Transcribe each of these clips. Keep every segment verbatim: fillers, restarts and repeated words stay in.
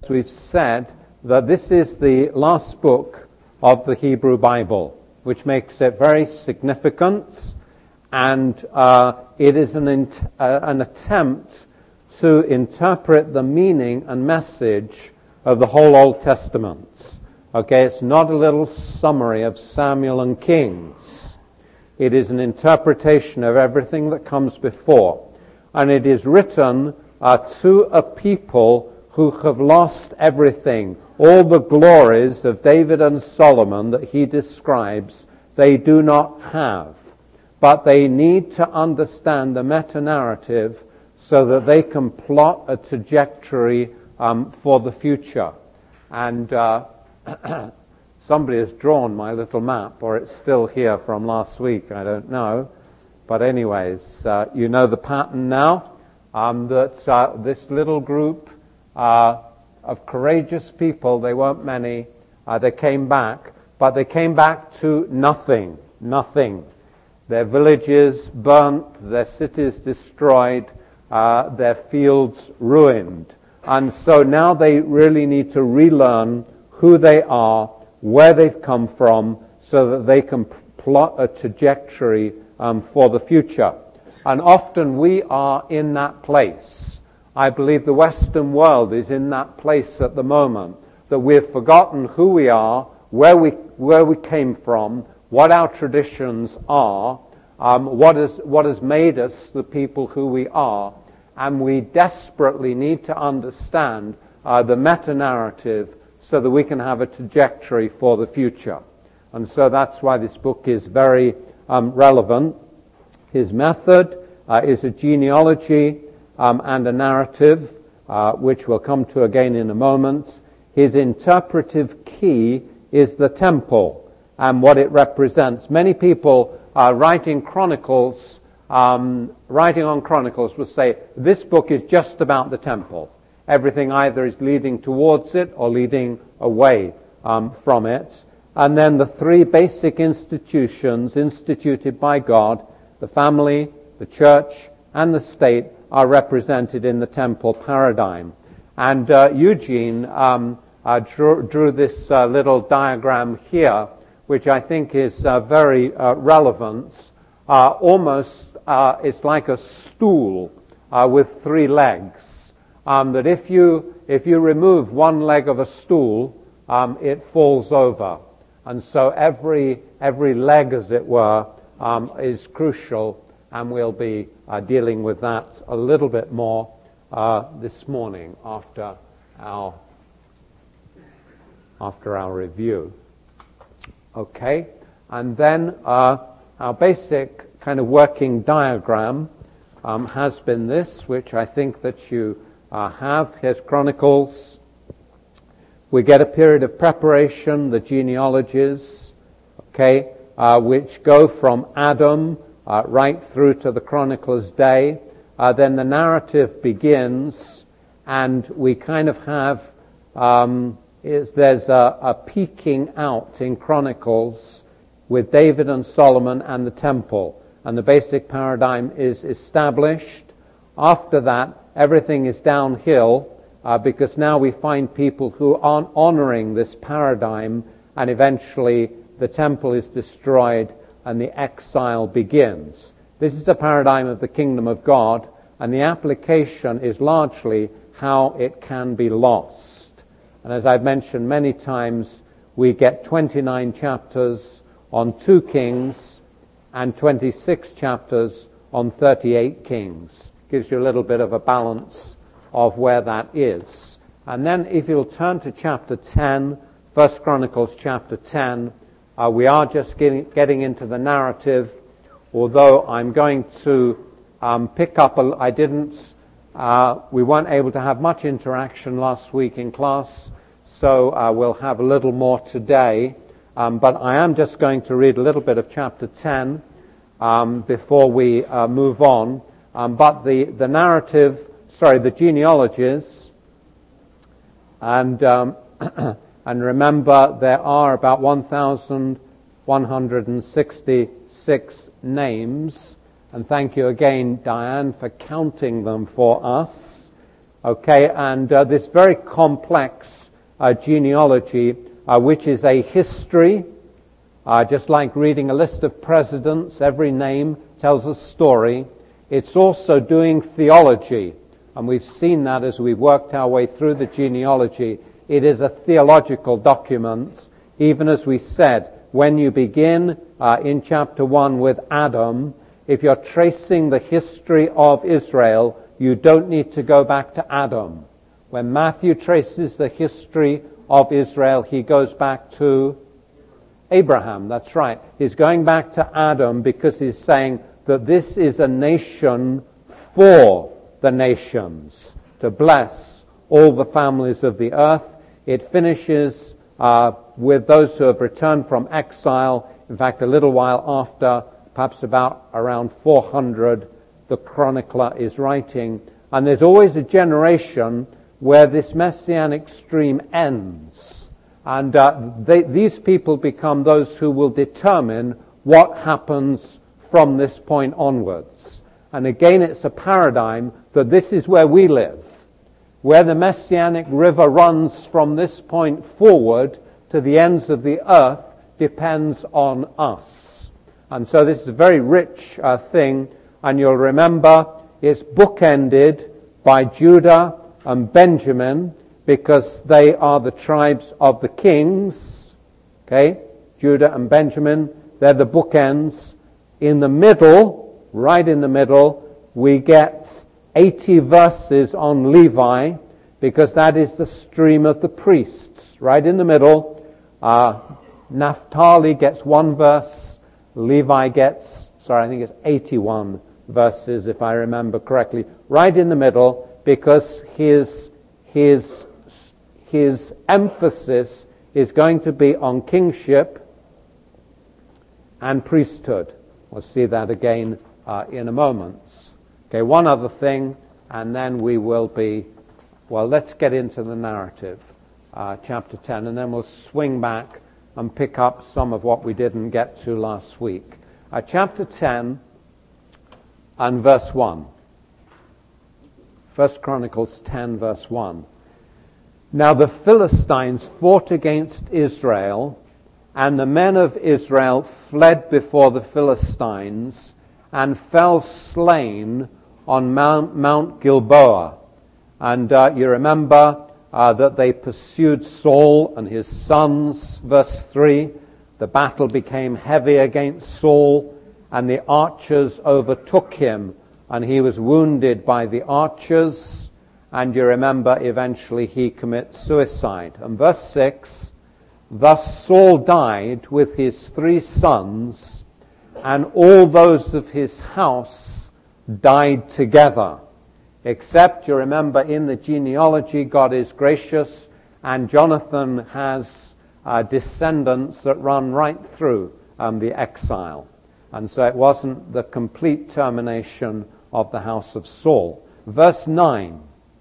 we've said that this is the last book of the Hebrew Bible, which makes it very significant, and uh, it is an, int- uh, an attempt to interpret the meaning and message of the whole Old Testament. Okay, it's not a little summary of Samuel and Kings. It is an interpretation of everything that comes before. And it is written uh, to a people who have lost everything. All the glories of David and Solomon that he describes, they do not have. But they need to understand the meta-narrative so that they can plot a trajectory um, for the future. And uh, somebody has drawn my little map, or it's still here from last week, I don't know. But anyways, uh, you know the pattern now, um, that uh, this little group uh, of courageous people, they weren't many, uh, they came back, but they came back to nothing, nothing. Their villages burnt, their cities destroyed, uh, their fields ruined. And so now they really need to relearn who they are, where they've come from, so that they can plot a trajectory um, for the future. And often we are in that place. I believe the Western world is in that place at the moment, that we've forgotten who we are, where we where we came from, what our traditions are, um, what has what has made us the people who we are, and we desperately need to understand uh, the meta-narrative so that we can have a trajectory for the future. And so that's why this book is very um, relevant. His method uh, is a genealogy um, and a narrative, uh, which we'll come to again in a moment. His interpretive key is the temple and what it represents. Many people uh, writing chronicles, um, writing on chronicles will say, this book is just about the temple. Everything either is leading towards it or leading away um, from it. And then the three basic institutions instituted by God, the family, the church, and the state, are represented in the temple paradigm. And uh, Eugene um, uh, drew, drew this uh, little diagram here, which I think is uh, very uh, relevant. Uh, almost, uh, it's like a stool uh, with three legs. Um, that if you if you remove one leg of a stool, um, it falls over, and so every every leg, as it were, um, is crucial, and we'll be uh, dealing with that a little bit more uh, this morning after our after our review. Okay, and then uh, our basic kind of working diagram um, has been this, which I think that you. Uh, have his chronicles. We get a period of preparation, the genealogies, okay, uh, which go from Adam uh, right through to the chronicler's day. Uh, then the narrative begins, and we kind of have, um, is there's a, a peaking out in Chronicles with David and Solomon and the temple, and the basic paradigm is established. After that, everything is downhill uh, because now we find people who aren't honoring this paradigm, and eventually the temple is destroyed and the exile begins. This is the paradigm of the kingdom of God, and the application is largely how it can be lost. And as I've mentioned many times, we get twenty-nine chapters on two kings and twenty-six chapters on thirty-eight kings. Gives you a little bit of a balance of where that is. And then if you'll turn to chapter ten, First Chronicles chapter ten, uh, we are just getting, getting into the narrative, although I'm going to um, pick up, a, I didn't, uh, we weren't able to have much interaction last week in class, so uh, we'll have a little more today. Um, but I am just going to read a little bit of chapter ten um, before we uh, move on. Um, but the, the narrative, sorry, the genealogies, and um, and remember there are about one thousand one hundred sixty-six names, and thank you again, Diane, for counting them for us. Okay, and uh, this very complex uh, genealogy, uh, which is a history, uh, just like reading a list of presidents, every name tells a story. It's also doing theology, and we've seen that as we've worked our way through the genealogy. It is a theological document, even as we said, when you begin uh, in chapter one with Adam, if you're tracing the history of Israel, you don't need to go back to Adam. When Matthew traces the history of Israel, he goes back to Abraham. That's right. He's going back to Adam because he's saying that this is a nation for the nations, to bless all the families of the earth. It finishes uh, with those who have returned from exile. In fact, a little while after, perhaps about around four hundred, the chronicler is writing. And there's always a generation where this messianic stream ends. And uh, they, these people become those who will determine what happens from this point onwards. And again, it's a paradigm that this is where we live. Where the messianic river runs from this point forward to the ends of the earth depends on us. And so this is a very rich uh, thing. And you'll remember it's bookended by Judah and Benjamin because they are the tribes of the kings. Okay? Judah and Benjamin, they're the bookends. In the middle, right in the middle, we get eighty verses on Levi because that is the stream of the priests. Right in the middle, uh, Naphtali gets one verse, Levi gets, sorry, I think it's eighty-one verses if I remember correctly, right in the middle, because his his his emphasis is going to be on kingship and priesthood. We'll see that again uh, in a moment. Okay, one other thing, and then we will be, well, let's get into the narrative, uh, chapter ten, and then we'll swing back and pick up some of what we didn't get to last week. Uh, chapter ten and verse one. First Chronicles ten, verse one. Now the Philistines fought against Israel, and the men of Israel fled before the Philistines and fell slain on Mount, Mount Gilboa. And uh, you remember uh, that they pursued Saul and his sons. Verse three, the battle became heavy against Saul, and the archers overtook him, and he was wounded by the archers. And you remember eventually he commits suicide. And verse six, thus Saul died with his three sons, and all those of his house died together. Except, you remember, in the genealogy, God is gracious, and Jonathan has uh, descendants that run right through um, the exile. And so it wasn't the complete termination of the house of Saul. Verse nine,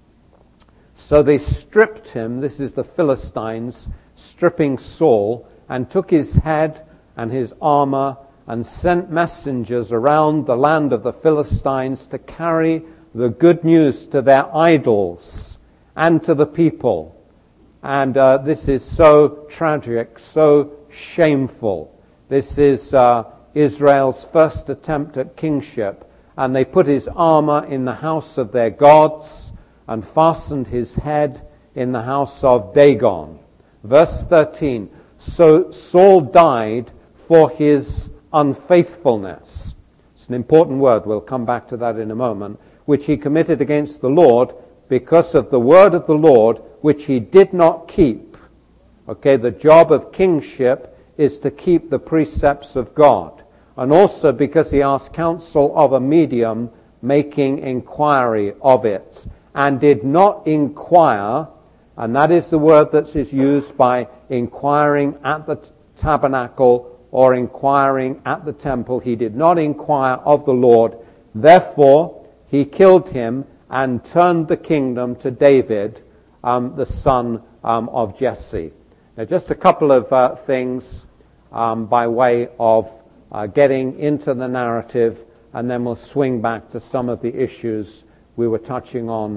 so they stripped him, this is the Philistines, stripping Saul, and took his head and his armor, and sent messengers around the land of the Philistines to carry the good news to their idols and to the people. And uh, this is so tragic, so shameful. This is uh, Israel's first attempt at kingship. And they put his armor in the house of their gods and fastened his head in the house of Dagon. Verse thirteen, so Saul died for his unfaithfulness. It's an important word. We'll come back to that in a moment. Which he committed against the Lord because of the word of the Lord, which he did not keep. Okay, the job of kingship is to keep the precepts of God. And also because he asked counsel of a medium, making inquiry of it, and did not inquire, and that is the word that is used by inquiring at the tabernacle or inquiring at the temple. He did not inquire of the Lord. Therefore, he killed him and turned the kingdom to David, um, the son um, of Jesse. Now, just a couple of uh, things um, by way of uh, getting into the narrative, and then we'll swing back to some of the issues we were touching on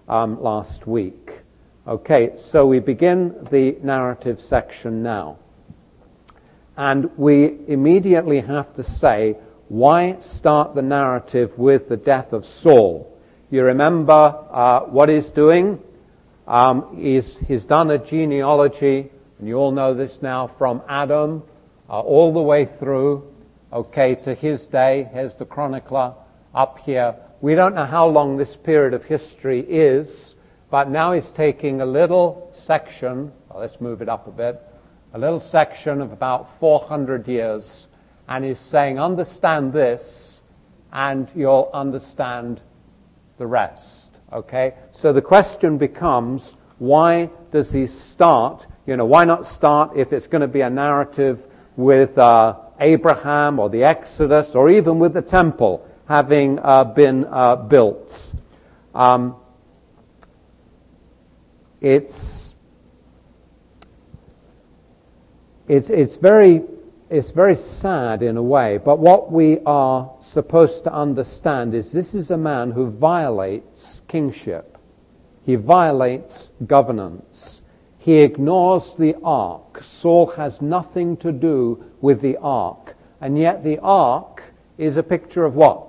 um, last week. Okay, so we begin the narrative section now. And we immediately have to say, why start the narrative with the death of Saul? You remember uh, what he's doing? Um, he's, he's done a genealogy, and you all know this now, from Adam uh, all the way through, okay, to his day. Here's the chronicler up here. We don't know how long this period of history is, but now he's taking a little section, well, let's move it up a bit, a little section of about four hundred years, and he's saying, understand this, and you'll understand the rest. Okay? So the question becomes, why does he start, you know, why not start if it's going to be a narrative with uh, Abraham or the Exodus or even with the temple having uh, been uh, built? Um, it's, it's, it's very, it's very sad in a way, but what we are supposed to understand is this is a man who violates kingship. He violates governance. He ignores the ark. Saul has nothing to do with the ark. And yet the ark is a picture of what?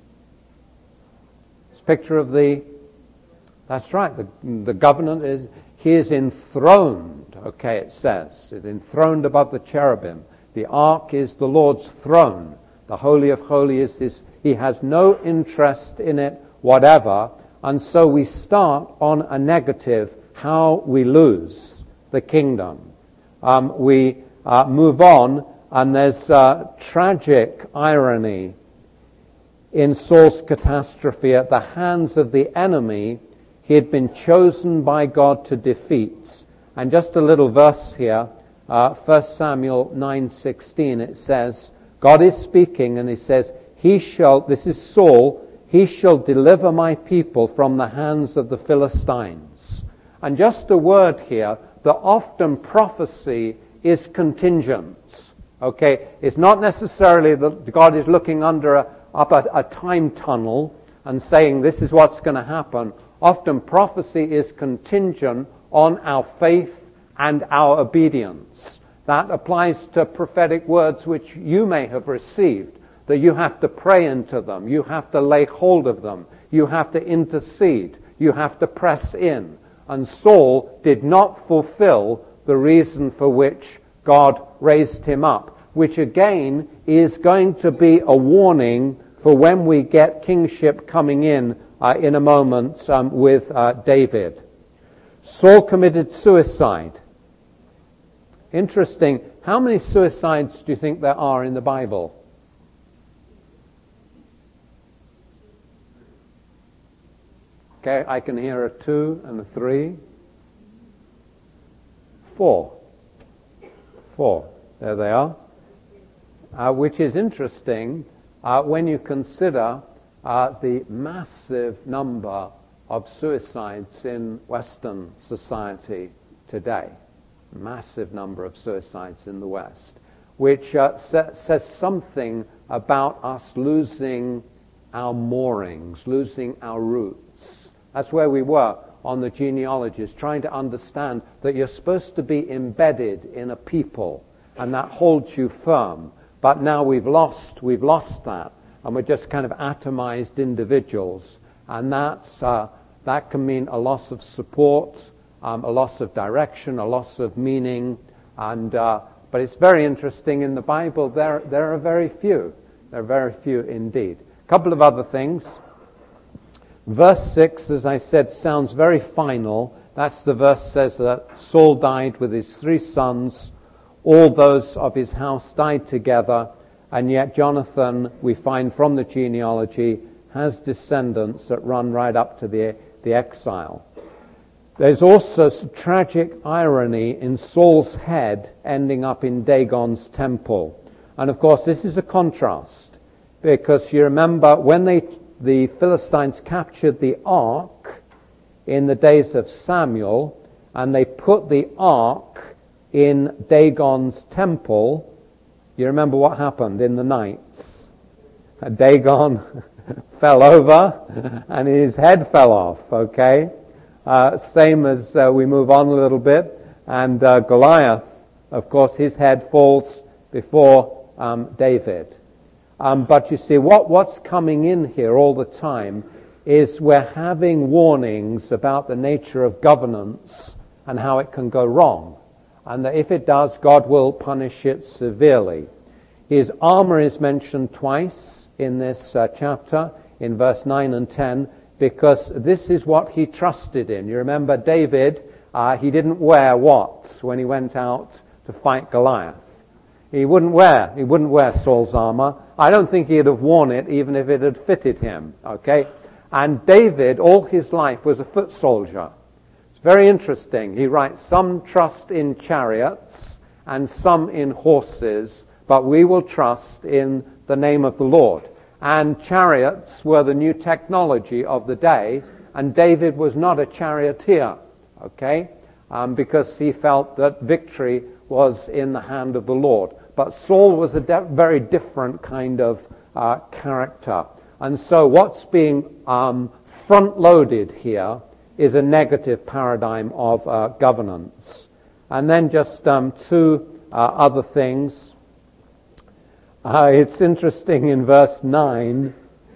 It's a picture of the, that's right, the, the government is, he is enthroned, okay, it says. It's enthroned above the cherubim. The ark is the Lord's throne. The Holy of Holies is his, he has no interest in it whatever. And so we start on a negative, how we lose the kingdom. Um, we uh, move on, and there's uh, tragic irony in Saul's catastrophe. At the hands of the enemy, he had been chosen by God to defeat. And just a little verse here, uh, First Samuel nine sixteen, it says, God is speaking, and he says, He shall, this is Saul, He shall deliver my people from the hands of the Philistines. And just a word here, that often prophecy is contingent. Okay, it's not necessarily that God is looking under a, up a, a time tunnel and saying this is what's going to happen. Often prophecy is contingent on our faith and our obedience. That applies to prophetic words which you may have received, that you have to pray into them, you have to lay hold of them, you have to intercede, you have to press in. And Saul did not fulfill the reason for which God raised him up, which again is going to be a warning for when we get kingship coming in uh, in a moment um, with uh, David. Saul committed suicide. Interesting. How many suicides do you think there are in the Bible? Okay, I can hear a two and a three. Four. Four. There they are. Uh, which is interesting uh, when you consider uh, the massive number of suicides in Western society today. Massive number of suicides in the West, which uh, sa- says something about us losing our moorings, losing our roots. That's where we were on the genealogies, trying to understand that you're supposed to be embedded in a people, and that holds you firm. But now we've lost, we've lost that, and we're just kind of atomized individuals, and that's uh, that can mean a loss of support, um, a loss of direction, a loss of meaning, and uh, but it's very interesting in the Bible. There, there are very few. There are very few indeed. A couple of other things. Verse six, as I said, sounds very final. That's the verse says that Saul died with his three sons. All those of his house died together. And yet Jonathan, we find from the genealogy, has descendants that run right up to the, the exile. There's also some tragic irony in Saul's head ending up in Dagon's temple. And of course this is a contrast, because you remember when they the Philistines captured the ark in the days of Samuel, and they put the ark in Dagon's temple. You remember what happened in the night? Dagon fell over and his head fell off, okay? Uh, same as uh, we move on a little bit, and uh, Goliath, of course, his head falls before um, David. Um, but you see, what, what's coming in here all the time is we're having warnings about the nature of governance and how it can go wrong. And that if it does, God will punish it severely. His armor is mentioned twice in this uh, chapter, in verse nine and ten, because this is what he trusted in. You remember David, uh, he didn't wear what when he went out to fight Goliath? He wouldn't wear, he wouldn't wear Saul's armor. I don't think he'd have worn it even if it had fitted him, okay? And David, all his life, was a foot soldier. It's very interesting. He writes, some trust in chariots and some in horses, but we will trust in the name of the Lord. And chariots were the new technology of the day, and David was not a charioteer, okay? Um, because he felt that victory was in the hand of the Lord. But Saul was a de- very different kind of uh, character. And so what's being um, front-loaded here is a negative paradigm of uh, governance. And then just um, two uh, other things. Uh, it's interesting in verse nine,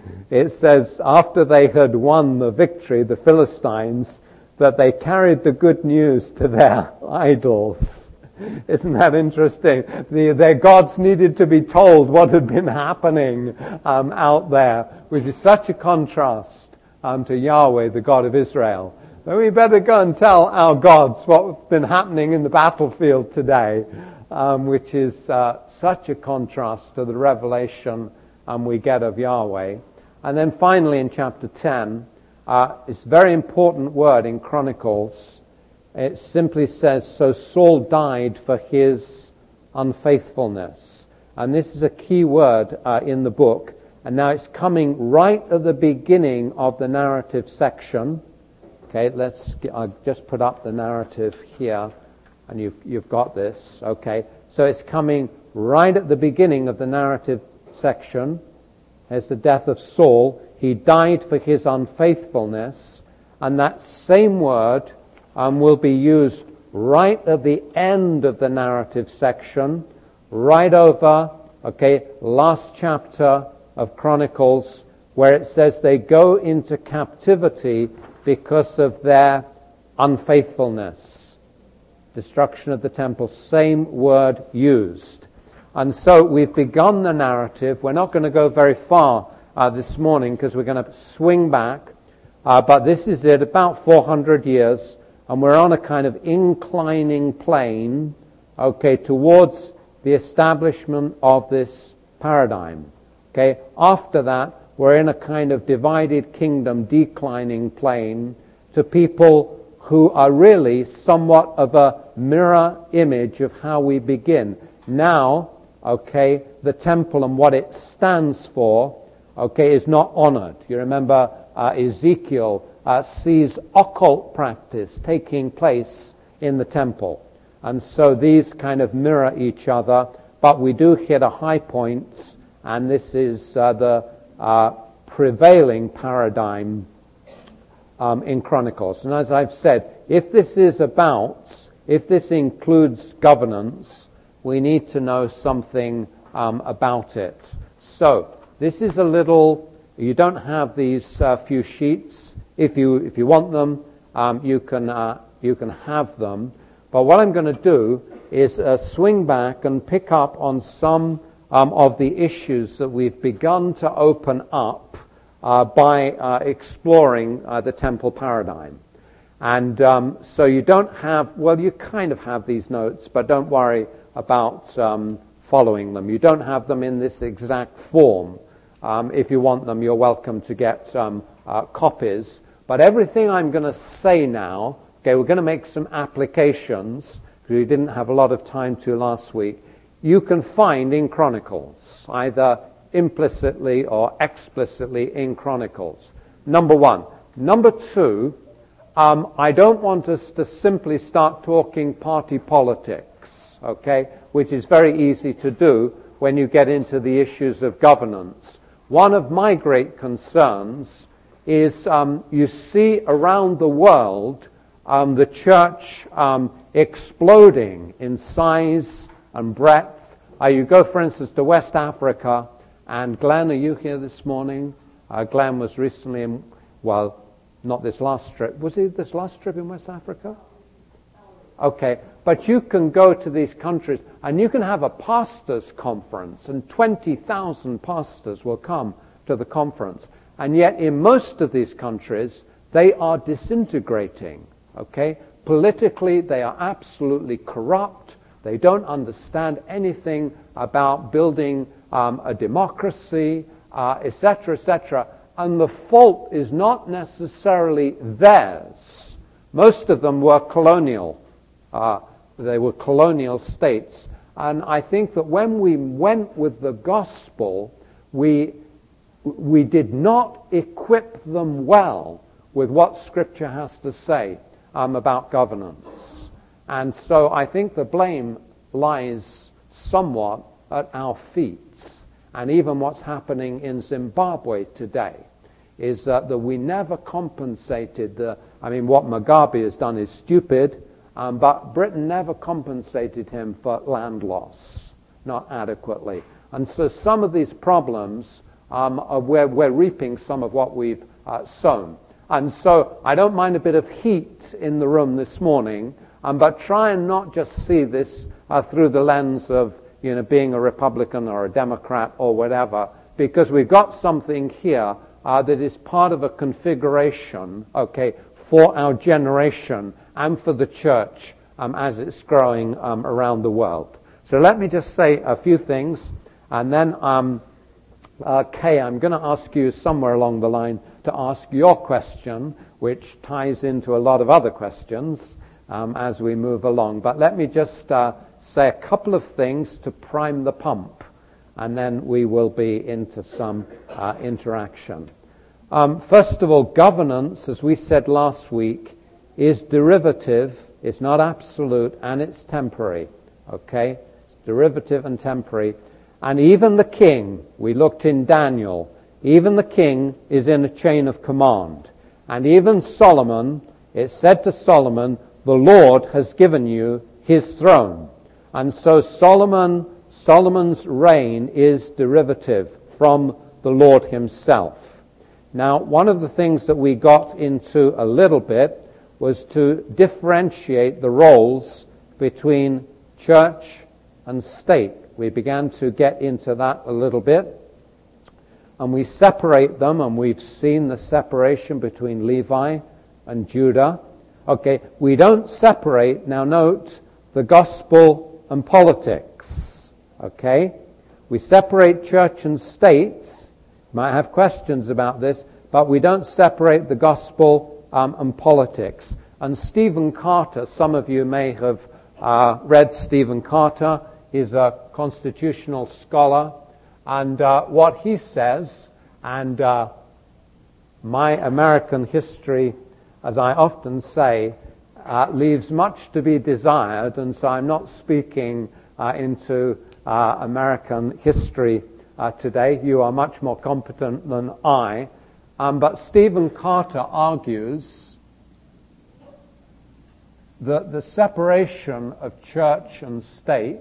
it says, after they had won the victory, the Philistines, that they carried the good news to their idols. Isn't that interesting? The, their gods needed to be told what had been happening um, out there, which is such a contrast um, to Yahweh, the God of Israel. But we better go and tell our gods what's been happening in the battlefield today, um, which is uh, such a contrast to the revelation um, we get of Yahweh. And then finally in chapter ten, uh, it's a very important word in Chronicles. It simply says, so Saul died for his unfaithfulness. And this is a key word uh, in the book. And now it's coming right at the beginning of the narrative section. Okay, let's get, I'll just put up the narrative here. And you've, you've got this. Okay, so it's coming right at the beginning of the narrative section. There's the death of Saul. He died for his unfaithfulness. And that same word Um, will be used right at the end of the narrative section, right over, okay, last chapter of Chronicles, where it says they go into captivity because of their unfaithfulness. Destruction of the temple, same word used. And so we've begun the narrative. We're not going to go very far uh, this morning because we're going to swing back, uh, but this is it, about four hundred years. And we're on a kind of inclining plane, okay, towards the establishment of this paradigm. Okay, after that, we're in a kind of divided kingdom, declining plane to people who are really somewhat of a mirror image of how we begin. Now, okay, the temple and what it stands for, okay, is not honored. You remember uh, Ezekiel Uh, sees occult practice taking place in the temple. And so these kind of mirror each other, but we do hit a high point, and this is uh, the uh, prevailing paradigm um, in Chronicles. And as I've said, if this is about, if this includes governance, we need to know something um, about it. So this is a little, you don't have these uh, few sheets. If you if you want them, um, you can uh, you can have them. But what I'm going to do is uh, swing back and pick up on some um, of the issues that we've begun to open up uh, by uh, exploring uh, the temple paradigm. And um, so you don't have, well, you kind of have these notes, but don't worry about um, following them. You don't have them in this exact form. Um, if you want them, you're welcome to get um, uh, copies. But everything I'm going to say now, okay, we're going to make some applications, because we didn't have a lot of time to last week, you can find in Chronicles, either implicitly or explicitly in Chronicles. Number one. Number two, um, I don't want us to simply start talking party politics, okay, which is very easy to do when you get into the issues of governance. One of my great concerns is um, you see around the world um, the church um, exploding in size and breadth. Uh, you go, for instance, to West Africa, and Glenn, are you here this morning? Uh, Glenn was recently in, well, not this last trip. Was he this last trip in West Africa? Okay, but you can go to these countries and you can have a pastors' conference, and twenty thousand pastors will come to the conference. And yet in most of these countries, they are disintegrating, okay? Politically, they are absolutely corrupt. They don't understand anything about building um, a democracy, uh, et cetera, et cetera. And the fault is not necessarily theirs. Most of them were colonial. Uh, they were colonial states. And I think that when we went with the gospel, we we did not equip them well with what Scripture has to say um, about governance. And so I think the blame lies somewhat at our feet. And even what's happening in Zimbabwe today is uh, that we never compensated the, I mean, what Mugabe has done is stupid, um, but Britain never compensated him for land loss, not adequately. And so some of these problems, um, are where we're reaping some of what we've uh, sown. And so I don't mind a bit of heat in the room this morning, um, but try and not just see this uh, through the lens of, you know, being a Republican or a Democrat or whatever, because we've got something here uh, that is part of a configuration, okay, for our generation and for the church um, as it's growing um, around the world. So let me just say a few things, and then, um, uh, Kay, I'm going to ask you somewhere along the line to ask your question, which ties into a lot of other questions um, as we move along. But let me just uh, say a couple of things to prime the pump, and then we will be into some uh, interaction. Um, first of all, governance, as we said last week, is derivative, it's not absolute, and it's temporary. Okay? It's derivative and temporary. And even the king, we looked in Daniel, even the king is in a chain of command. And even Solomon, it said to Solomon, the Lord has given you his throne. And so Solomon, Solomon's reign is derivative from the Lord himself. Now, one of the things that we got into a little bit was to differentiate the roles between church and state. We began to get into that a little bit. And we separate them, and we've seen the separation between Levi and Judah. Okay, we don't separate, now note, the gospel and politics. Okay? We separate church and state. You might have questions about this, but we don't separate the gospel um, and politics. And Stephen Carter, some of you may have uh, read Stephen Carter. He's a constitutional scholar. And uh, what he says, and uh, my American history, as I often say, uh, leaves much to be desired, and so I'm not speaking uh, into uh, American history uh, today. You are much more competent than I. Um, but Stephen Carter argues that the separation of church and state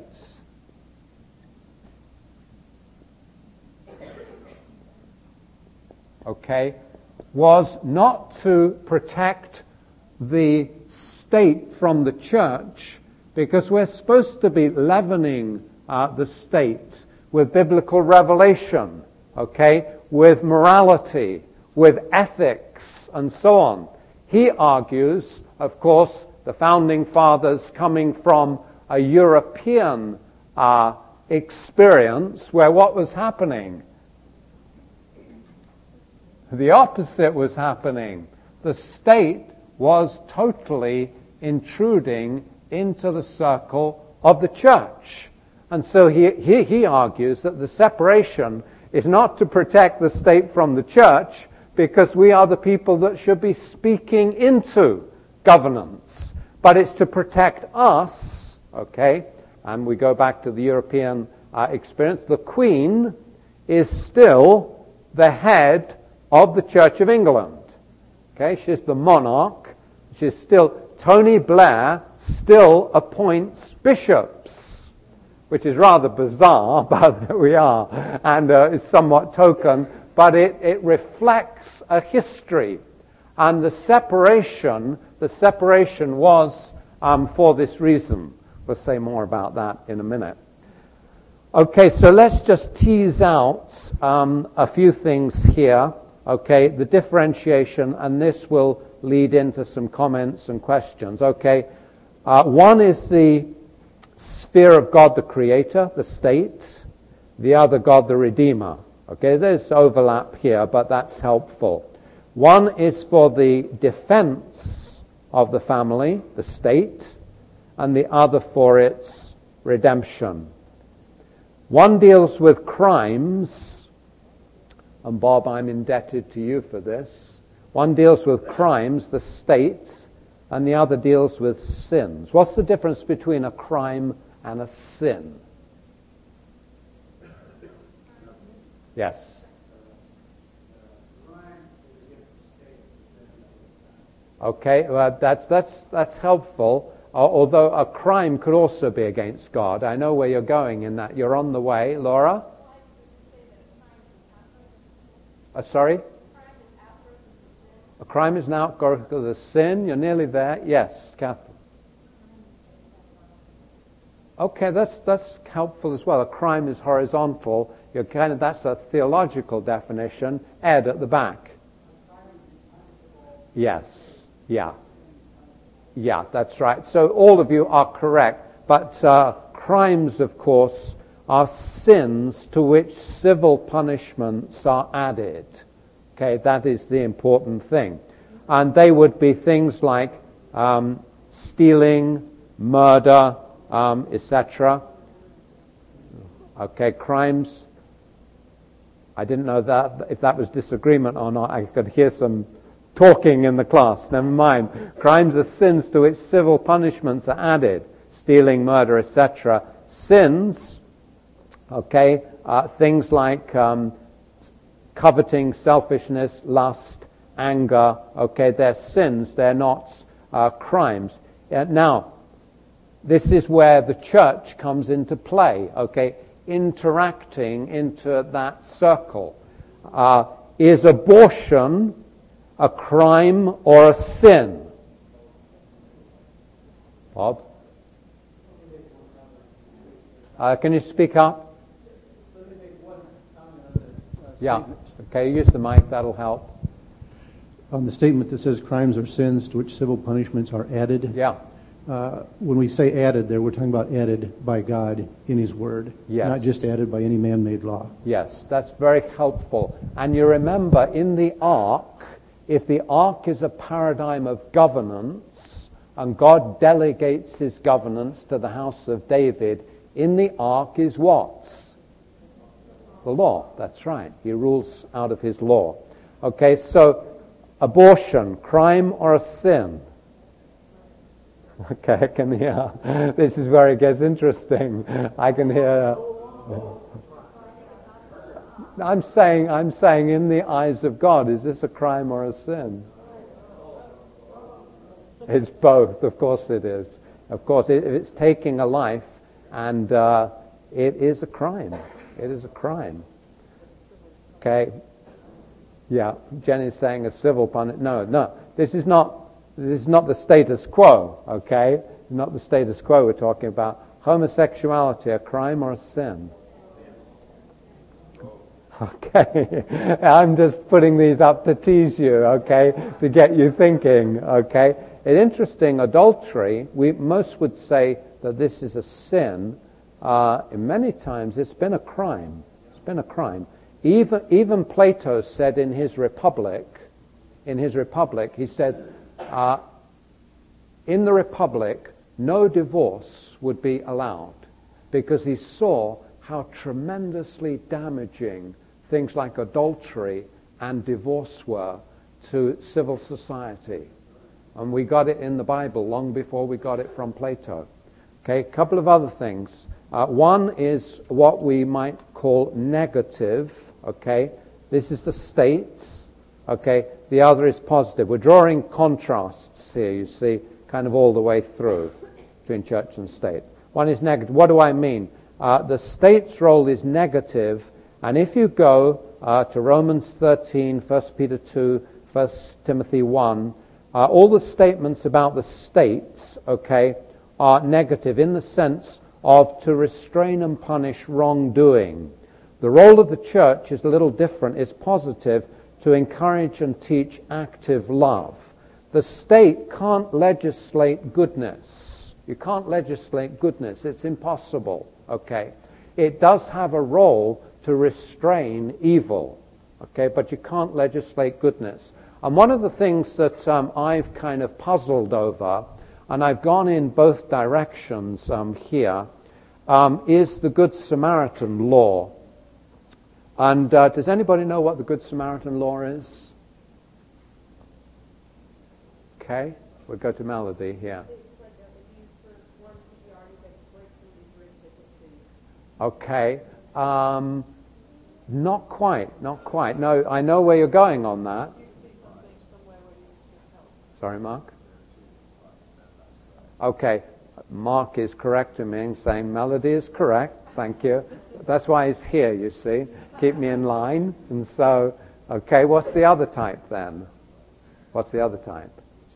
okay, was not to protect the state from the church, because we're supposed to be leavening uh, the state with biblical revelation, okay, with morality, with ethics, and so on. He argues, of course, the founding fathers coming from a European uh, experience where what was happening? The opposite was happening. The state was totally intruding into the circle of the church. And so he, he, he argues that the separation is not to protect the state from the church, because we are the people that should be speaking into governance. But it's to protect us, okay, and we go back to the European uh, experience. The Queen is still the head of the Church of England. Okay, she's the monarch. She's still, Tony Blair still appoints bishops, which is rather bizarre, but there we are, and uh, is somewhat token, but it, it reflects a history. And the separation, the separation was um, for this reason. We'll say more about that in a minute. Okay, so let's just tease out um, a few things here. Okay, the differentiation, and this will lead into some comments and questions. Okay, uh, one is the sphere of God the Creator, the state, the other God the Redeemer. Okay, there's overlap here, but that's helpful. One is for the defense of the family, the state, and the other for its redemption. One deals with crimes, and Bob, I'm indebted to you for this. One deals with crimes, the state, and the other deals with sins. What's the difference between a crime and a sin? Yes. Okay, well, that's that's that's helpful. Uh, although a crime could also be against God. I know where you're going in that. You're on the way, Laura. Uh, sorry. A crime is an outgrowth of the sin. You're nearly there. Yes, Catherine. Okay, that's that's helpful as well. A crime is horizontal. You're kind of that's a theological definition. Ed at the back. Yes. Yeah. Yeah, that's right. So all of you are correct. But uh, crimes, of course, are sins to which civil punishments are added. Okay, that is the important thing. And they would be things like um, stealing, murder, um, et cetera. Okay, crimes. I didn't know that if that was disagreement or not. I could hear some talking in the class, never mind. Crimes are sins to which civil punishments are added. Stealing, murder, et cetera. Sins, okay, uh, things like um, coveting, selfishness, lust, anger, okay, they're sins, they're not uh, crimes. Uh, now, this is where the church comes into play, okay, interacting into that circle. Uh, is abortion a crime or a sin? Bob? Uh, can you speak up? Yeah. Okay, use the mic, that'll help. On the statement that says crimes are sins to which civil punishments are added. Yeah. Uh, when we say added there, we're talking about added by God in His Word. Yes. Not just added by any man-made law. Yes, that's very helpful. And you remember in the ark, if the ark is a paradigm of governance, and God delegates His governance to the house of David, in the ark is what? The law, that's right. He rules out of His law. Okay, so abortion, crime or a sin? Okay, I can hear. This is where it gets interesting. I can hear. I'm saying, I'm saying, in the eyes of God, is this a crime or a sin? It's both. Of course, it is. Of course, it, it's taking a life, and uh, it is a crime. It is a crime. Okay. Yeah, Jenny's saying a civil punishment. No, no. This is not. This is not the status quo, okay? Not the status quo we're talking about. Homosexuality, a crime or a sin? Okay, I'm just putting these up to tease you, okay, to get you thinking, okay? It's interesting, adultery, we most would say that this is a sin. Uh, many times it's been a crime. It's been a crime. Even, even Plato said in his Republic, in his Republic, he said, Uh, in the Republic, no divorce would be allowed because he saw how tremendously damaging things like adultery and divorce were to civil society. And we got it in the Bible long before we got it from Plato. Okay, a couple of other things. Uh, one is what we might call negative. Okay, this is the state. Okay, the other is positive. We're drawing contrasts here, you see, kind of all the way through between church and state. One is negative. What do I mean? Uh, the state's role is negative, and if you go uh, to Romans thirteen, First Peter two, First Timothy one, uh, all the statements about the states, okay, are negative in the sense of to restrain and punish wrongdoing. The role of the church is a little different. It's positive, to encourage and teach active love. The state can't legislate goodness. You can't legislate goodness. It's impossible, okay? It does have a role to restrain evil, okay? But you can't legislate goodness. And one of the things that um, I've kind of puzzled over, and I've gone in both directions um, here, um, is the Good Samaritan law. And uh, does anybody know what the Good Samaritan law is? Okay, we'll go to Melody here. Okay, um, not quite, not quite. No, I know where you're going on that. Sorry, Mark? Okay, Mark is correcting me and saying Melody is correct. Thank you. That's why he's here, you see. Keep me in line. And so, okay, what's the other type then? What's the other type?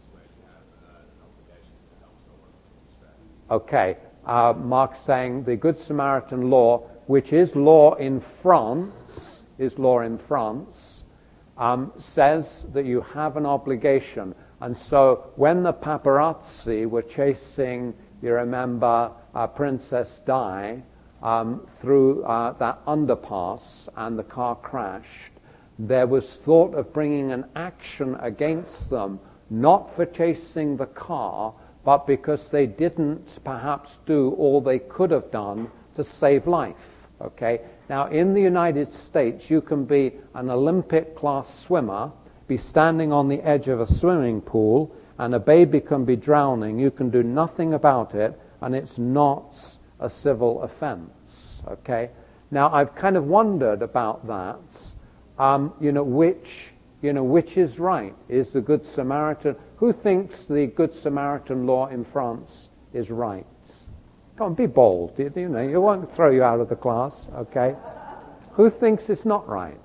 Okay, uh, Mark's saying the Good Samaritan law, which is law in France, is law in France, um, says that you have an obligation. And so when the paparazzi were chasing, you remember, uh, Princess Di, Um, through uh, that underpass and the car crashed, there was thought of bringing an action against them, not for chasing the car, but because they didn't perhaps do all they could have done to save life. Okay? Now, in the United States, you can be an Olympic-class swimmer, be standing on the edge of a swimming pool, and a baby can be drowning. You can do nothing about it, and it's not a civil offense, okay? Now, I've kind of wondered about that, um, you know, which, you know, which is right? Is the Good Samaritan, who thinks the Good Samaritan law in France is right? Come on, be bold, you, you know, you won't throw you out of the class, okay? Who thinks it's not right?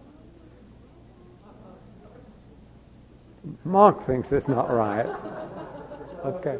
Mark thinks it's not right. Okay.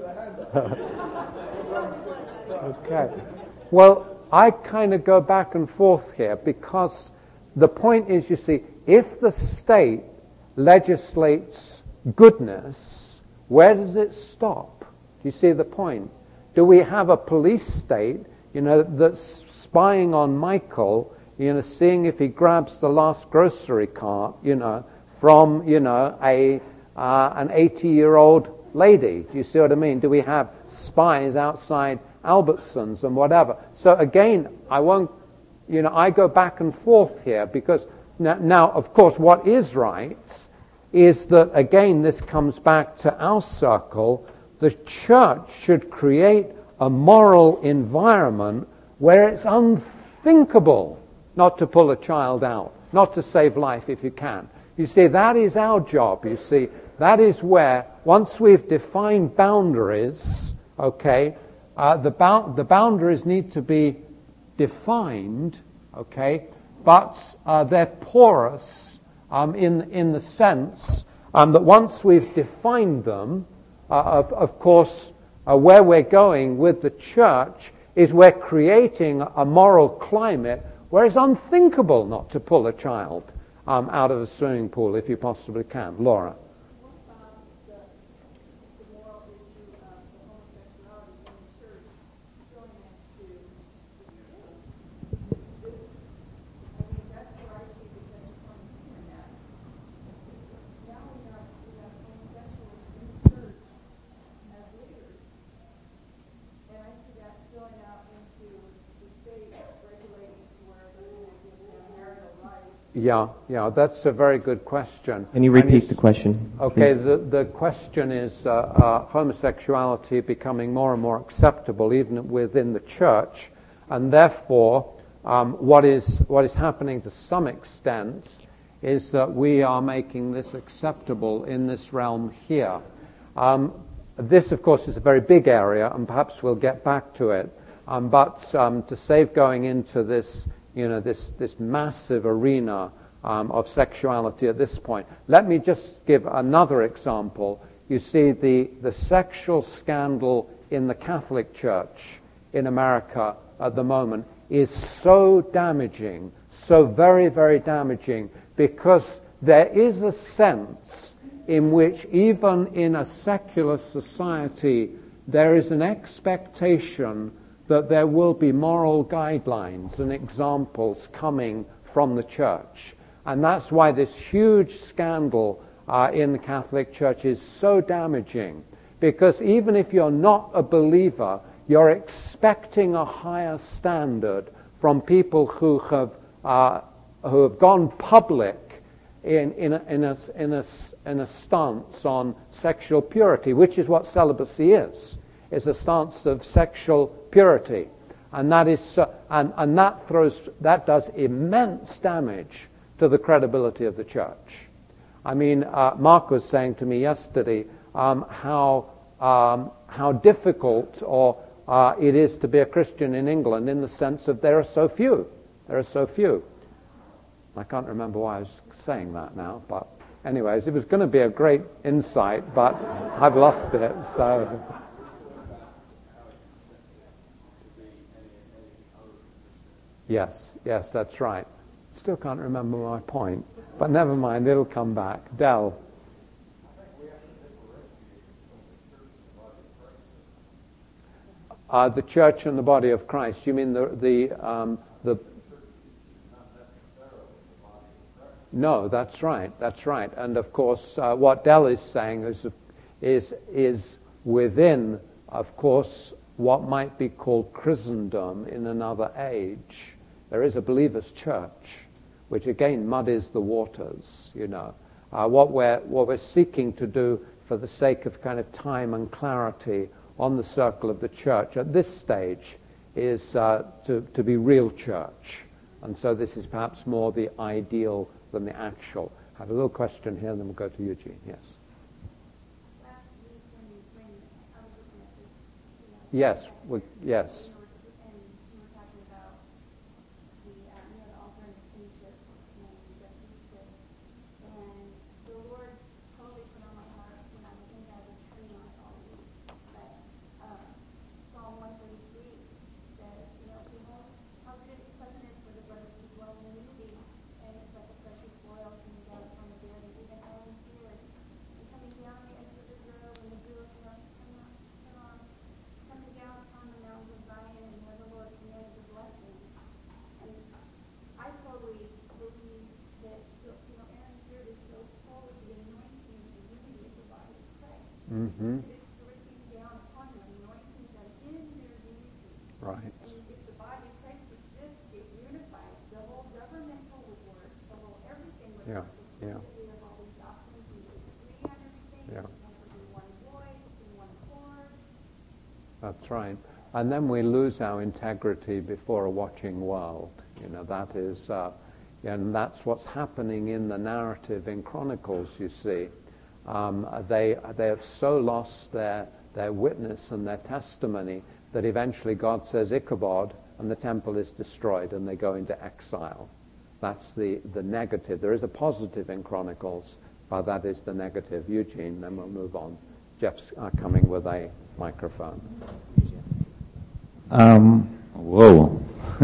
Okay. Well, I kind of go back and forth here because the point is, you see, if the state legislates goodness, where does it stop? Do you see the point? Do we have a police state, you know, that's spying on Michael, you know, seeing if he grabs the last grocery cart, you know, from, you know, a uh, an eighty-year-old lady? Do you see what I mean? Do we have spies outside Albertsons and whatever? So again, I won't, you know, I go back and forth here because now, now, of course, what is right is that, again, this comes back to our circle. The church should create a moral environment where it's unthinkable not to pull a child out, not to save life if you can. You see, that is our job, you see. That is where, once we've defined boundaries, okay, Uh, the, bou- the boundaries need to be defined, okay, but uh, they're porous um, in, in the sense um, that once we've defined them, uh, of, of course, uh, where we're going with the church is we're creating a moral climate where it's unthinkable not to pull a child um, out of a swimming pool if you possibly can. Laura? Yeah, yeah, that's a very good question. Can you repeat the question? Okay, the, the question is uh, uh, homosexuality becoming more and more acceptable even within the church, and therefore um, what is what is happening to some extent is that we are making this acceptable in this realm here. Um, this, of course, is a very big area, and perhaps we'll get back to it. Um, but um, to save going into this, you know, this this massive arena um, of sexuality at this point, let me just give another example. You see, the the sexual scandal in the Catholic Church in America at the moment is so damaging, so very, very damaging, because there is a sense in which even in a secular society there is an expectation that there will be moral guidelines and examples coming from the church. And that's why this huge scandal uh, in the Catholic Church is so damaging, because even if you're not a believer, you're expecting a higher standard from people who have uh, who have gone public in in a, in a in a in a stance on sexual purity, which is what celibacy is. It's a stance of sexual purity, and that is uh, and and that throws that does immense damage to the credibility of the church. I mean, uh, Mark was saying to me yesterday um, how um, how difficult or uh, it is to be a Christian in England, in the sense of there are so few. There are so few. I can't remember why I was saying that now, but anyways, it was going to be a great insight, but I've lost it. So. Yes, yes, that's right. Still can't remember my point, but never mind, it'll come back. Del. Uh, the church and the body of Christ. You mean the the um, the? No, that's right. That's right. And of course, uh, what Del is saying is is is within, of course, what might be called Christendom in another age. There is a believers' church, which again muddies the waters. You know, uh, what we're what we're seeking to do for the sake of kind of time and clarity on the circle of the church at this stage is uh, to to be real church, and so this is perhaps more the ideal than the actual. I have a little question here, and then we'll go to Eugene. Yes. Yes. We, yes. Mm-hmm. Right. And if the body of Christ was this, get unified, the whole governmental would work, the whole everything would Yeah. work. Yeah. We have all these doctrines, we would agree on everything, Yeah. and we're in one voice, in one accord. That's right. And then we lose our integrity before a watching world. You know, that is, uh, and that's what's happening in the narrative in Chronicles, you see. Um, they they have so lost their, their witness and their testimony that eventually God says Ichabod, and the temple is destroyed, and they go into exile. That's the, the negative. There is a positive in Chronicles, but that is the negative. Eugene, then we'll move on. Jeff's uh, coming with a microphone. Um, whoa.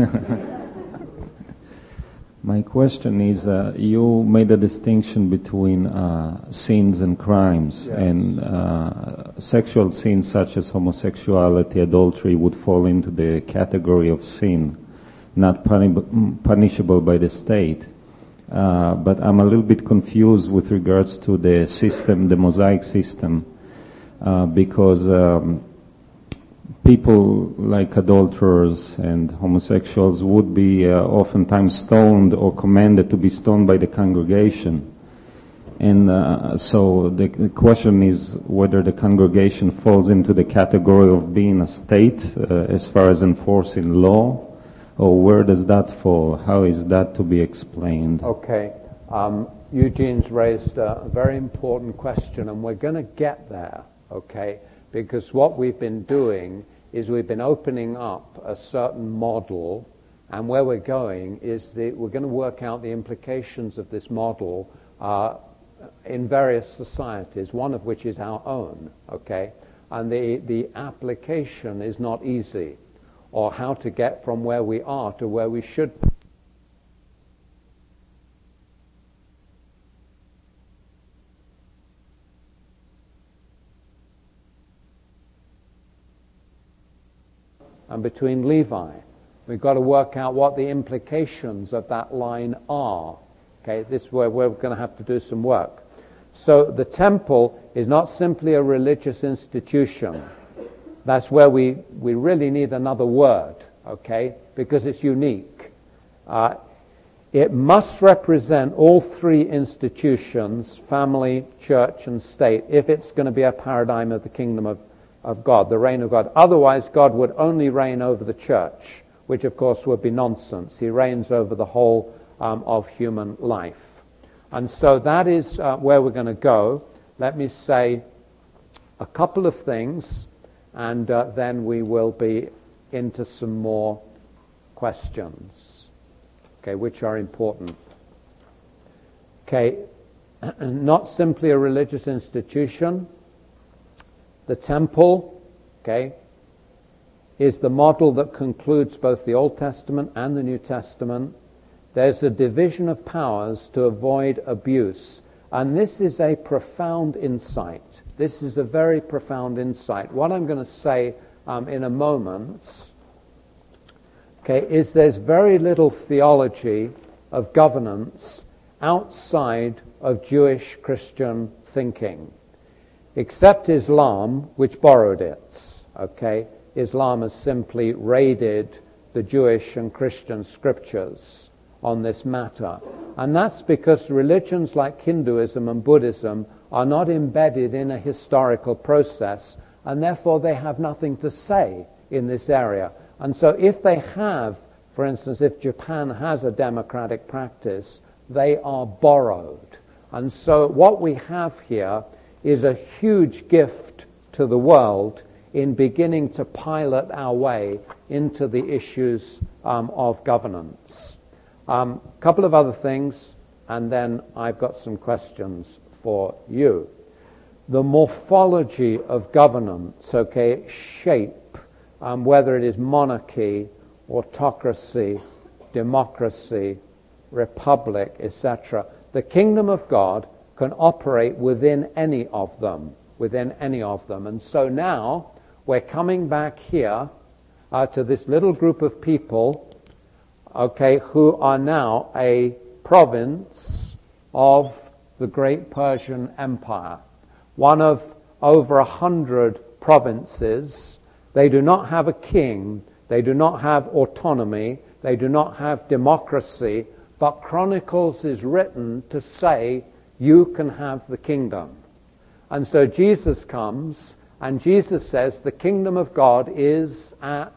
My question is, uh, you made a distinction between uh, sins and crimes, Yes. and uh, sexual sins such as homosexuality, adultery would fall into the category of sin, not puni- punishable by the state. Uh, but I'm a little bit confused with regards to the system, the Mosaic system, uh, because um, people like adulterers and homosexuals would be uh, oftentimes stoned or commanded to be stoned by the congregation. And uh, so the, the question is whether the congregation falls into the category of being a state uh, as far as enforcing law, or where does that fall? How is that to be explained? Okay. Um, Eugene's raised a, a very important question, and we're going to get there, okay? Because what we've been doing is we've been opening up a certain model, and where we're going is that we're going to work out the implications of this model uh, in various societies, one of which is our own, okay? And the, the application is not easy, or how to get from where we are to where we should be. And between Levi, we've got to work out what the implications of that line are. Okay, this is where we're going to have to do some work. So the temple is not simply a religious institution. That's where we, we really need another word, okay, because it's unique. Uh, it must represent all three institutions, family, church, and state, if it's going to be a paradigm of the kingdom of of God, the reign of God. Otherwise, God would only reign over the church, which of course would be nonsense. He reigns over the whole um, of human life. And so that is uh, where we're going to go. Let me say a couple of things, and uh, then we will be into some more questions, okay, which are important. Okay, not simply a religious institution. The temple, okay, is the model that concludes both the Old Testament and the New Testament. There's a division of powers to avoid abuse. And this is a profound insight. This is a very profound insight. What I'm going to say um, in a moment, okay, is there's very little theology of governance outside of Jewish Christian thinking. Except Islam, which borrowed it, okay? Islam has simply raided the Jewish and Christian scriptures on this matter. And that's because religions like Hinduism and Buddhism are not embedded in a historical process, and therefore they have nothing to say in this area. And so if they have, for instance, if Japan has a democratic practice, they are borrowed. And so what we have here is a huge gift to the world in beginning to pilot our way into the issues um, of governance. A um, couple of other things, and then I've got some questions for you. The morphology of governance, okay, shape, um, whether it is monarchy, autocracy, democracy, republic, et cetera. The kingdom of God can operate within any of them, within any of them. And so now we're coming back here uh, to this little group of people, okay, who are now a province of the great Persian Empire, one of over a hundred provinces. They do not have a king, they do not have autonomy, they do not have democracy, but Chronicles is written to say, you can have the kingdom. And so Jesus comes, and Jesus says the kingdom of God is at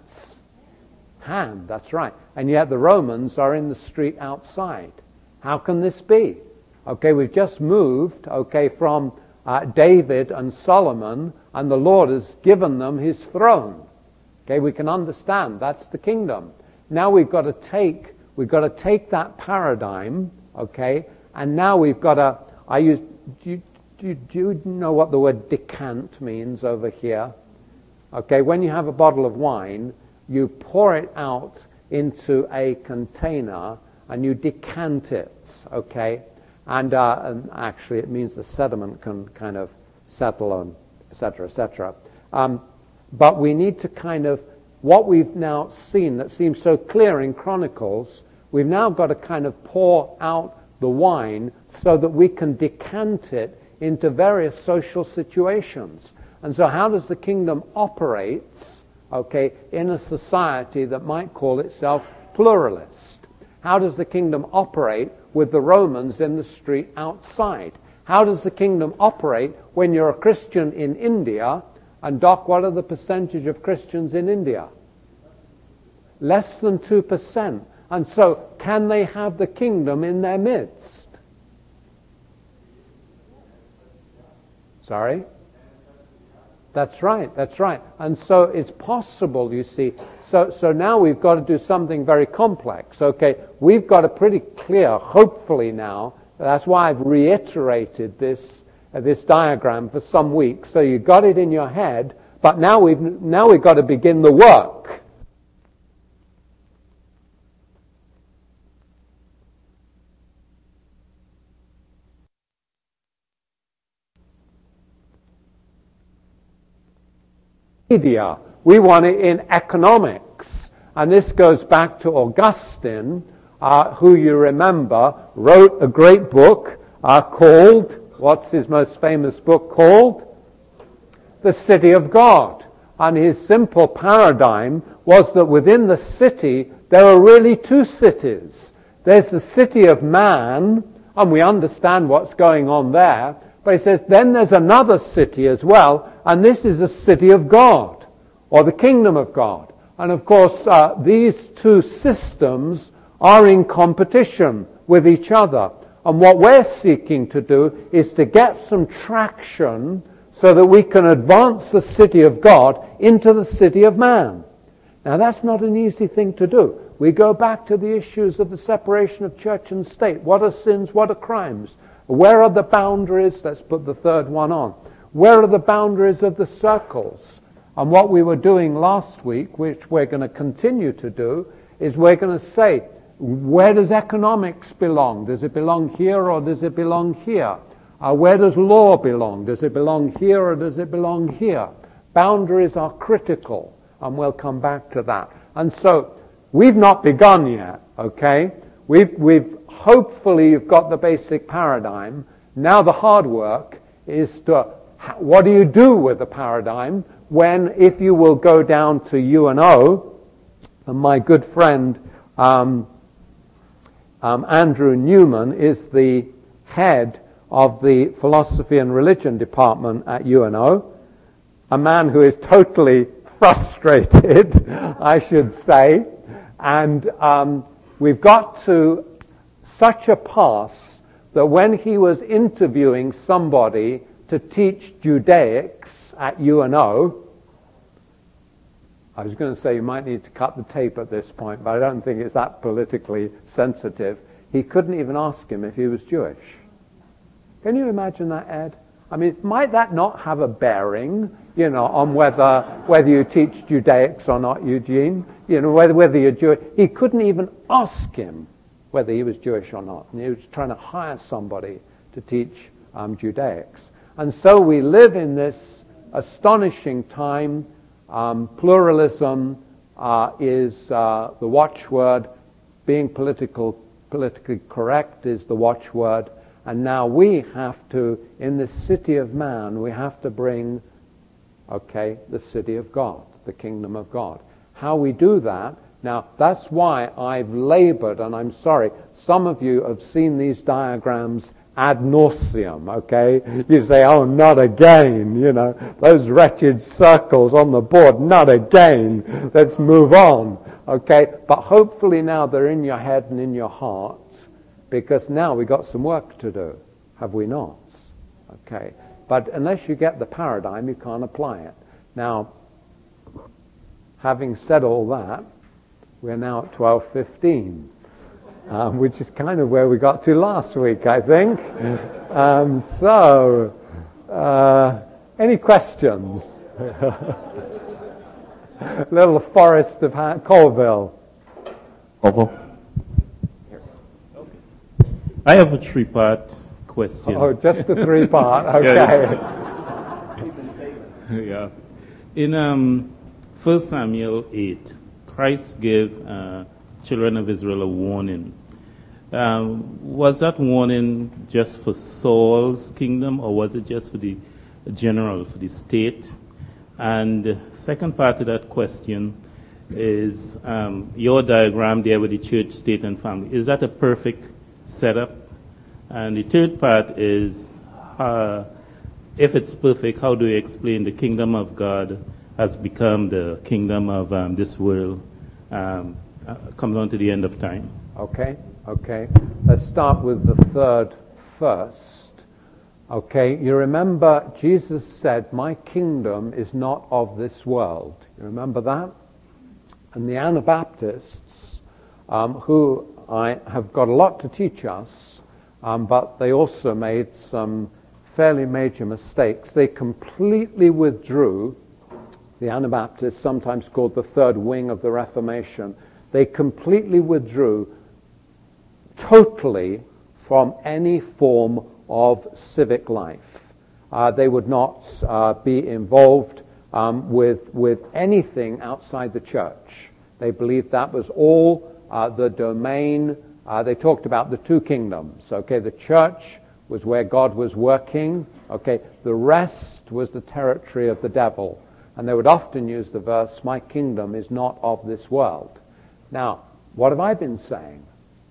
hand. That's right. And yet the Romans are in the street outside. How can this be? Okay, we've just moved, okay, from uh, David and Solomon, and the Lord has given them his throne. Okay, we can understand that's the kingdom. Now we've got to take, we've got to take that paradigm, okay, and now we've got to, I use, do you, do, you, do you know what the word decant means over here? Okay, when you have a bottle of wine, you pour it out into a container and you decant it, okay? And, uh, and actually it means the sediment can kind of settle on, et cetera, et cetera. Um, but we need to kind of, what we've now seen that seems so clear in Chronicles, we've now got to kind of pour out the wine so that we can decant it into various social situations. And so how does the kingdom operate, okay, in a society that might call itself pluralist? How does the kingdom operate with the Romans in the street outside? How does the kingdom operate when you're a Christian in India? And Doc, what are the percentage of Christians in India? Less than two percent. And so, can they have the kingdom in their midst? Sorry? That's right, that's right. And so it's possible, you see. So, so now we've got to do something very complex. Okay, we've got a pretty clear, hopefully now, that's why I've reiterated this, uh, this diagram for some weeks. So you got it in your head, but now we've, now we've got to begin the work. Media. We want it in economics. And this goes back to Augustine, uh, who you remember wrote a great book uh, called, what's his most famous book called? The City of God. And his simple paradigm was that within the city there are really two cities. There's the city of man, and we understand what's going on there. But he says, then there's another city as well, and this is the city of God, or the kingdom of God. And of course, uh, these two systems are in competition with each other. And what we're seeking to do is to get some traction so that we can advance the city of God into the city of man. Now, that's not an easy thing to do. We go back to the issues of the separation of church and state. What are sins? What are crimes? Where are the boundaries? Let's put the third one on. Where are the boundaries of the circles? And what we were doing last week, which we're going to continue to do, is we're going to say, where does economics belong? Does it belong here or does it belong here? Uh, where does law belong? Does it belong here or does it belong here? Boundaries are critical, and we'll come back to that. And so, we've not begun yet, okay? We've, we've hopefully you've got the basic paradigm. Now the hard work is to, what do you do with the paradigm when, if you will go down to U N O, and my good friend um, um, Andrew Newman is the head of the Philosophy and Religion Department at U N O, a man who is totally frustrated, I should say, and um, we've got to such a pass that when he was interviewing somebody to teach Judaics at U N O, I was going to say you might need to cut the tape at this point, but I don't think it's that politically sensitive. He couldn't even ask him if he was Jewish. Can you imagine that, Ed? I mean, might that not have a bearing, you know, on whether whether you teach Judaics or not, Eugene? You know, whether whether you're Jewish. He couldn't even ask him whether he was Jewish or not. And he was trying to hire somebody to teach um, Judaics. And so we live in this astonishing time. Um, pluralism uh, is uh, the watchword. Being political, politically correct is the watchword. And now we have to, in the city of man, we have to bring, okay, the city of God, the kingdom of God. How we do that, now that's why I've labored, and I'm sorry, some of you have seen these diagrams ad nauseum, okay? You say, oh, not again, you know, those wretched circles on the board, not again, let's move on, okay? But hopefully now they're in your head and in your heart, because now we've got some work to do, have we not? Okay, but unless you get the paradigm, you can't apply it. Now, having said all that, we're now at twelve fifteen, um, which is kind of where we got to last week, I think. Um, so, uh, any questions? Little Forest of ha- Colville. Colville. I have a three-part question. Oh, just a three-part, okay. Yeah. In um, First Samuel eight, Christ gave uh, children of Israel a warning. Um, was that warning just for Saul's kingdom, or was it just for the general, for the state? And the second part of that question is um, your diagram there with the church, state, and family. Is that a perfect setup? And the third part is, uh, if it's perfect, how do you explain the kingdom of God has become the kingdom of um, this world, um, uh, comes on to the end of time? Okay, okay. Let's start with the third first. Okay, you remember Jesus said, my kingdom is not of this world. You remember that? And the Anabaptists, um, who I have got a lot to teach us, um, but they also made some fairly major mistakes. They completely withdrew, the Anabaptists, sometimes called the third wing of the Reformation, they completely withdrew totally from any form of civic life. Uh, they would not uh, be involved um, with with anything outside the church. They believed that was all uh, the domain. Uh, they talked about the two kingdoms. Okay, the church was where God was working. Okay, the rest was the territory of the devil. And they would often use the verse, my kingdom is not of this world. Now, what have I been saying?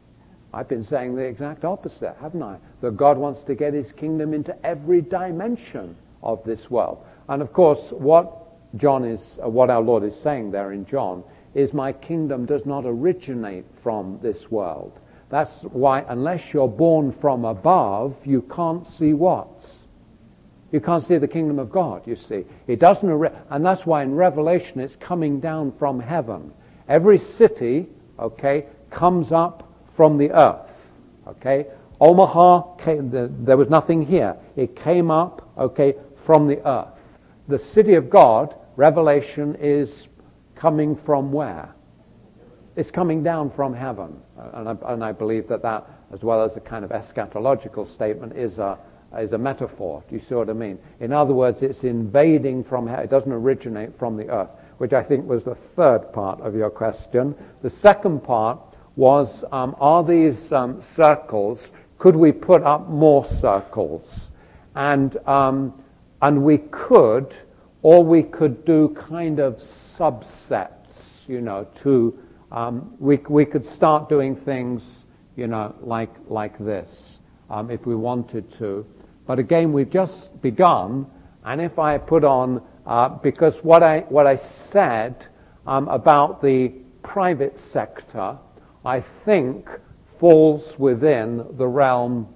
I've been saying the exact opposite, haven't I? That God wants to get his kingdom into every dimension of this world. And of course, what John is, uh, what our Lord is saying there in John, is my kingdom does not originate from this world. That's why, unless you're born from above, you can't see what? You can't see the kingdom of God, you see. It doesn't, and that's why in Revelation it's coming down from heaven. Every city, okay, comes up from the earth, okay? Omaha, came, the, there was nothing here. It came up, okay, from the earth. The city of God, Revelation, is coming from where? It's coming down from heaven. And I, and I believe that that, as well as a kind of eschatological statement, is a is a metaphor. Do you see what I mean? In other words, it's invading from heaven. It doesn't originate from the earth, which I think was the third part of your question. The second part was, um, are these um, circles, could we put up more circles? And um, and we could, or we could do kind of subsets, you know, to, um, we we could start doing things, you know, like like this, um, if we wanted to. But again, we've just begun, and if I put on, uh, because what I what I said um, about the private sector, I think falls within the realm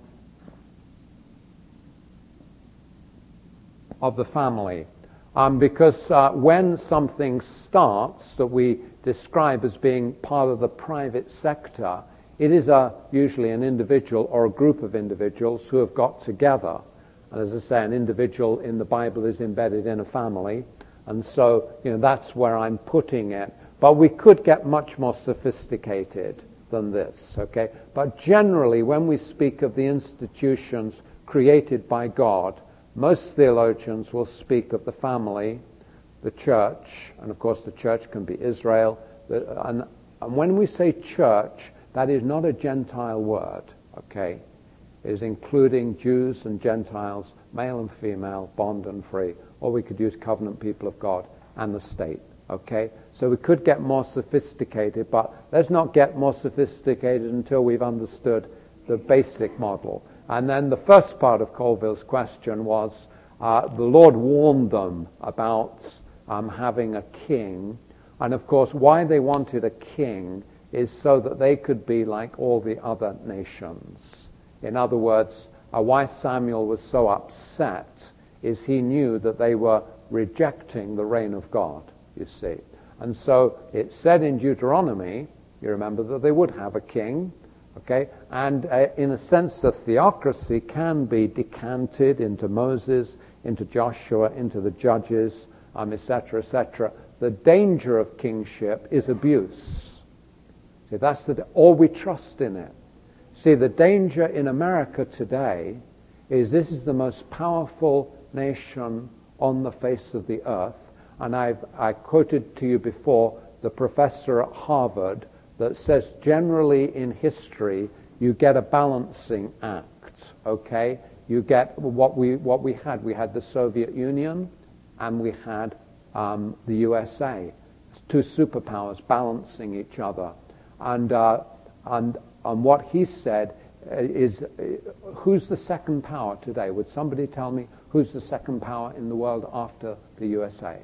of the family. Um, because uh, when something starts that we describe as being part of the private sector, it is a, usually an individual or a group of individuals who have got together. And as I say, an individual in the Bible is embedded in a family. And so, you know, that's where I'm putting it. But we could get much more sophisticated than this, okay? But generally, when we speak of the institutions created by God, most theologians will speak of the family, the church, and of course the church can be Israel. And, and when we say church, that is not a Gentile word, okay? It is including Jews and Gentiles, male and female, bond and free. Or we could use covenant people of God and the state, okay? So we could get more sophisticated, but let's not get more sophisticated until we've understood the basic model. And then the first part of Colville's question was, uh, the Lord warned them about um, having a king. And of course, why they wanted a king is so that they could be like all the other nations. In other words, uh, why Samuel was so upset is he knew that they were rejecting the reign of God, you see. And so it said in Deuteronomy, you remember, that they would have a king, okay? And uh, in a sense, the theocracy can be decanted into Moses, into Joshua, into the judges, um, et cetera, et cetera. The danger of kingship is abuse. See, that's the, or we trust in it. See, the danger in America today is this is the most powerful nation on the face of the earth. And I've I quoted to you before the professor at Harvard that says generally in history you get a balancing act, okay? You get what we what we had. We had the Soviet Union and we had um, the U S A. Two superpowers balancing each other. And, uh, and, and what he said is, uh, who's the second power today? Would somebody tell me who's the second power in the world after the U S A?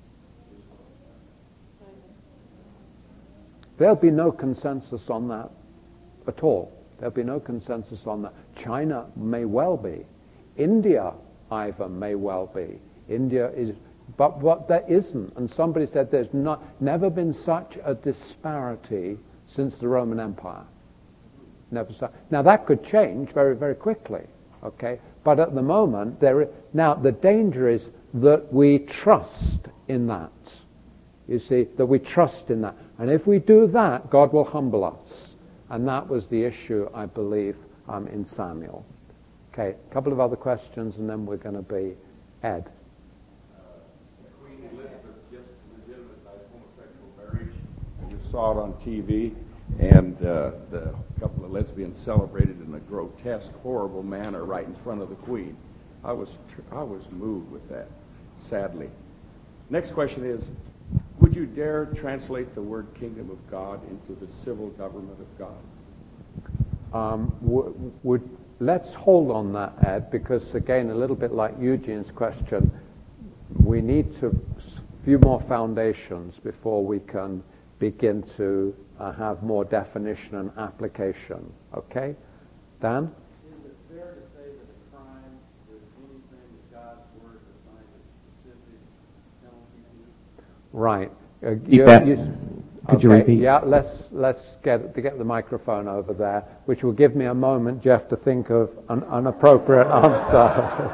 There'll be no consensus on that at all. There'll be no consensus on that. China may well be. India, Ivan, may well be. India is, but what there isn't, and somebody said there's not never been such a disparity since the Roman Empire. Never so. Now that could change very, very quickly, okay? But at the moment, there is, now the danger is that we trust in that. You see, that we trust in that. And if we do that, God will humble us. And that was the issue, I believe, um, in Samuel. Okay, a couple of other questions, and then we're going to be Ed. Queen Elizabeth just legitimized homosexual marriage, and you saw it on T V, and uh, the couple of lesbians celebrated in a grotesque, horrible manner right in front of the Queen. I was tr- I was moved with that, sadly. Next question is, would you dare translate the word kingdom of God into the civil government of God? Um, w- would let's hold on that, Ed, because again, a little bit like Eugene's question, we need to few more foundations before we can begin to uh, have more definition and application. Okay, Dan? Is it fair to say that a crime is anything that God's word defines a specific penalty to? Right. Uh, Repeat you- that. you- Could you okay, repeat? Yeah, let's let's get to get the microphone over there, which will give me a moment, Jeff, to think of an, an appropriate answer.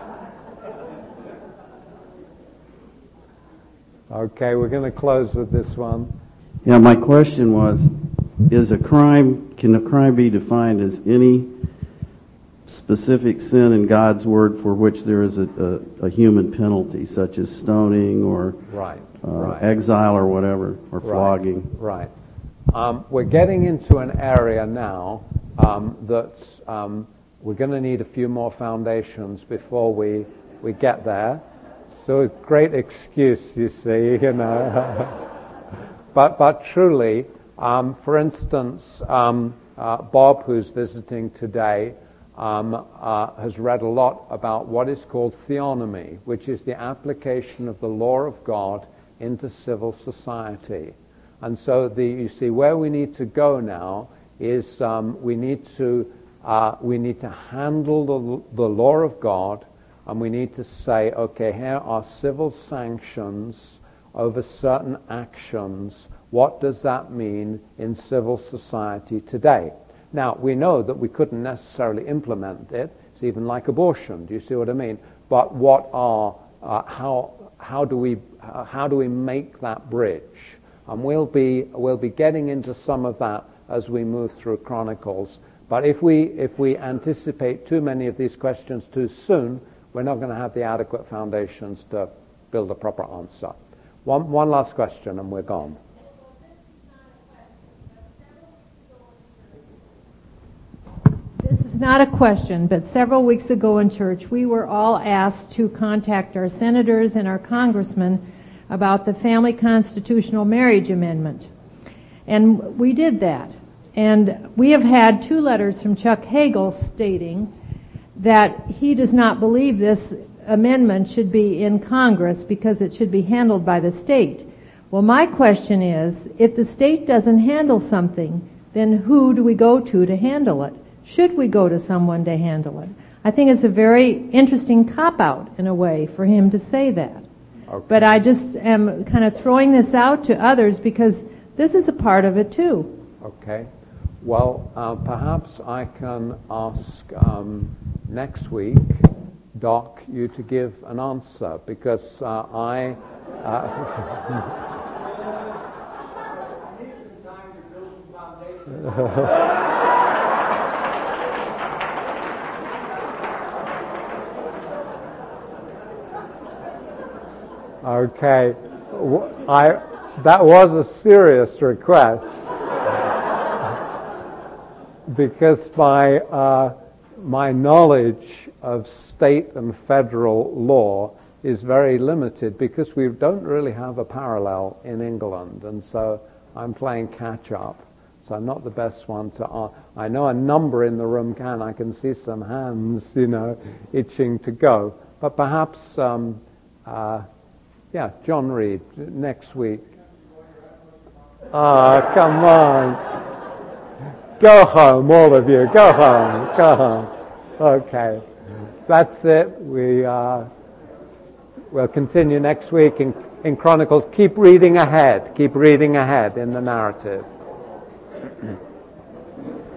Okay, we're going to close with this one. Yeah, my question was, is a crime, can a crime be defined as any specific sin in God's word for which there is a, a, a human penalty, such as stoning or Right. uh, right. exile or whatever, or flogging? Right. Um, we're getting into an area now um, that um, we're going to need a few more foundations before we, we get there. So a great excuse, you see, you know. but but truly, um, for instance, um, uh, Bob, who's visiting today, um, uh, has read a lot about what is called theonomy, which is the application of the law of God into civil society. And so the, you see, where we need to go now is um, we need to uh, we need to handle the, the law of God, and we need to say, okay, here are civil sanctions over certain actions. What does that mean in civil society today? Now, we know that we couldn't necessarily implement it. It's even like abortion. Do you see what I mean? But what are uh, how how do we uh, how do we make that bridge? And we'll be we'll be getting into some of that as we move through Chronicles. But if we if we anticipate too many of these questions too soon, we're not going to have the adequate foundations to build a proper answer. One one last question, and we're gone. This is not a question, but several weeks ago in church, we were all asked to contact our senators and our congressmen about the Family Constitutional Marriage Amendment. And we did that. And we have had two letters from Chuck Hagel stating that he does not believe this amendment should be in Congress because it should be handled by the state. Well, my question is, if the state doesn't handle something, then who do we go to to handle it? Should we go to someone to handle it? I think it's a very interesting cop-out, in a way, for him to say that. Okay. But I just am kind of throwing this out to others because this is a part of it, too. Okay. Well, uh, perhaps I can ask um, next week, Doc, you to give an answer, because uh, I... Uh, Okay, I, that was a serious request because my, uh, my knowledge of state and federal law is very limited because we don't really have a parallel in England, and so I'm playing catch up. So I'm not the best one to uh, I know a number in the room can. I can see some hands, you know, itching to go. But perhaps, um, uh, yeah, John Reed, next week. Ah, oh, come on. Go home, all of you. Go home. Go home. Okay. that's it. We, uh, we'll continue next week in, in Chronicles. Keep reading ahead. Keep reading ahead in the narrative.